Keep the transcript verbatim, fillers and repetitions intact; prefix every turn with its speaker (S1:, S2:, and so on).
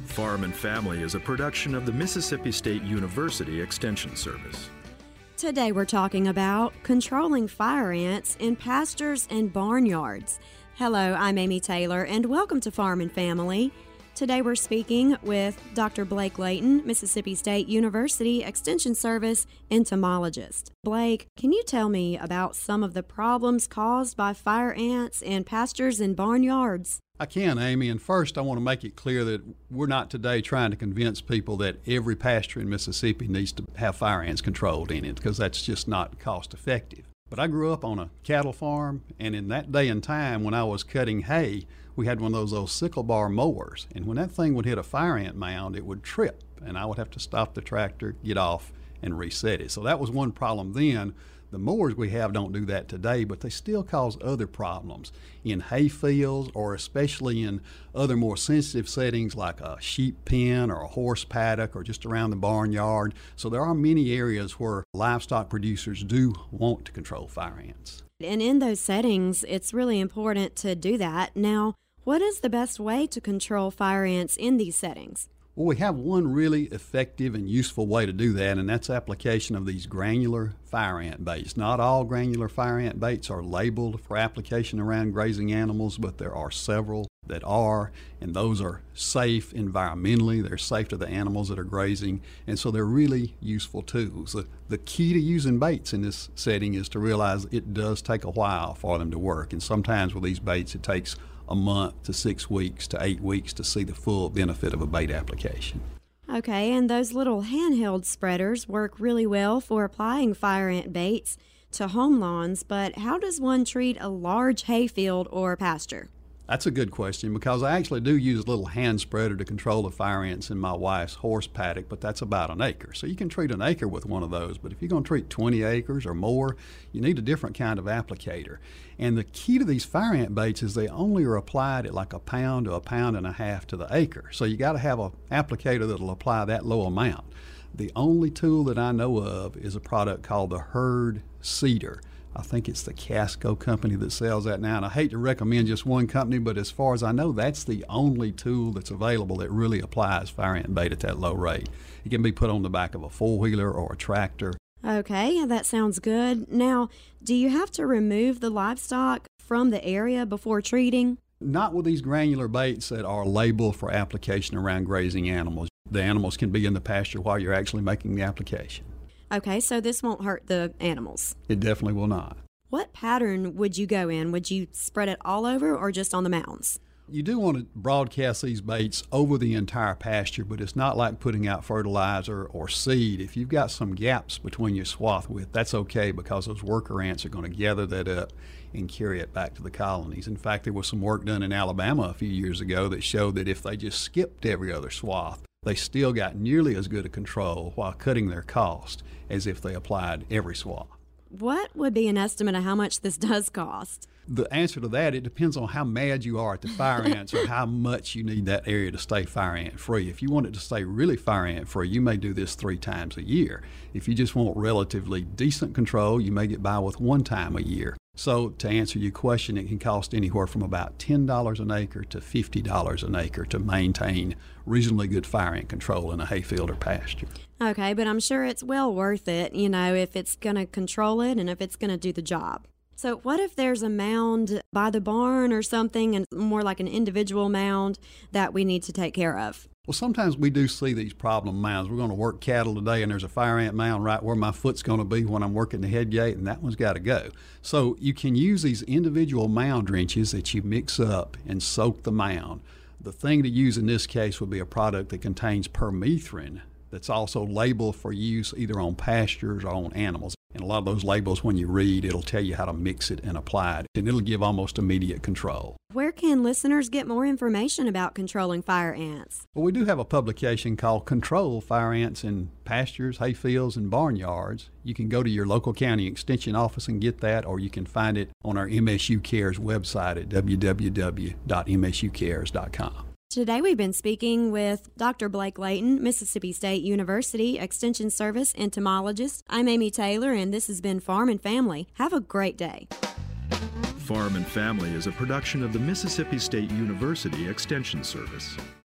S1: Farm and Family is a production of the Mississippi State University Extension Service.
S2: Today we're talking about controlling fire ants in pastures and barnyards. Hello, I'm Amy Taylor, and welcome to Farm and Family. Today we're speaking with Doctor Blake Layton, Mississippi State University Extension Service entomologist. Blake, can you tell me about some of the problems caused by fire ants in pastures and barnyards?
S3: I can, Amy, and first I want to make it clear that we're not today trying to convince people that every pasture in Mississippi needs to have fire ants controlled in it, because that's just not cost effective. But I grew up on a cattle farm, and in that day and time when I was cutting hay, we had one of those old sickle bar mowers, and when that thing would hit a fire ant mound, it would trip, and I would have to stop the tractor, get off, and reset it. So that was one problem then. The mowers we have don't do that today, but they still cause other problems in hay fields, or especially in other more sensitive settings like a sheep pen or a horse paddock or just around the barnyard. So there are many areas where livestock producers do want to control fire ants.
S2: And in those settings, it's really important to do that. Now, what is the best way to control fire ants in these settings?
S3: Well, we have one really effective and useful way to do that, and that's application of these granular fire ant baits. Not all granular fire ant baits are labeled for application around grazing animals, but there are several that are, and those are safe environmentally. They're safe to the animals that are grazing, and so they're really useful tools. The, the key to using baits in this setting is to realize it does take a while for them to work, and sometimes with these baits it takes a month to six weeks to eight weeks to see the full benefit of a bait application.
S2: Okay, and those little handheld spreaders work really well for applying fire ant baits to home lawns, but how does one treat a large hayfield or pasture?
S3: That's a good question, because I actually do use a little hand spreader to control the fire ants in my wife's horse paddock, but that's about an acre. So you can treat an acre with one of those, but if you're going to treat twenty acres or more, you need a different kind of applicator. And the key to these fire ant baits is they only are applied at like a pound to a pound and a half to the acre. So you got to have an applicator that'll apply that low amount. The only tool that I know of is a product called the Herd Cedar. I think it's the Casco company that sells that now, and I hate to recommend just one company, but as far as I know, that's the only tool that's available that really applies fire ant bait at that low rate. It can be put on the back of a four-wheeler or a tractor.
S2: Okay, that sounds good. Now, do you have to remove the livestock from the area before treating?
S3: Not with these granular baits that are labeled for application around grazing animals. The animals can be in the pasture while you're actually making the application.
S2: Okay, so this won't hurt the animals.
S3: It definitely will not.
S2: What pattern would you go in? Would you spread it all over or just on the mounds?
S3: You do want to broadcast these baits over the entire pasture, but it's not like putting out fertilizer or seed. If you've got some gaps between your swath width, that's okay, because those worker ants are going to gather that up and carry it back to the colonies. In fact, there was some work done in Alabama a few years ago that showed that if they just skipped every other swath, they still got nearly as good a control while cutting their cost as if they applied every swath.
S2: What would be an estimate of how much this does cost?
S3: The answer to that, it depends on how mad you are at the fire ants or how much you need that area to stay fire ant free. If you want it to stay really fire ant free, you may do this three times a year. If you just want relatively decent control, you may get by with one time a year. So to answer your question, it can cost anywhere from about ten dollars an acre to fifty dollars an acre to maintain reasonably good fire ant control in a hayfield or pasture.
S2: Okay, but I'm sure it's well worth it, you know, if it's going to control it and if it's going to do the job. So what if there's a mound by the barn or something, and more like an individual mound that we need to take care of?
S3: Well, sometimes we do see these problem mounds. We're going to work cattle today, and there's a fire ant mound right where my foot's going to be when I'm working the head gate, and that one's got to go. So you can use these individual mound drenches that you mix up and soak the mound. The thing to use in this case would be a product that contains permethrin that's also labeled for use either on pastures or on animals. And a lot of those labels, when you read, it'll tell you how to mix it and apply it, and it'll give almost immediate control.
S2: Where can listeners get more information about controlling fire ants?
S3: Well, we do have a publication called Control Fire Ants in Pastures, Hayfields, and Barnyards. You can go to your local county extension office and get that, or you can find it on our M S U Cares website at w w w dot m s u cares dot com.
S2: Today we've been speaking with Doctor Blake Layton, Mississippi State University Extension Service entomologist. I'm Amy Taylor, and this has been Farm and Family. Have a great day.
S1: Farm and Family is a production of the Mississippi State University Extension Service.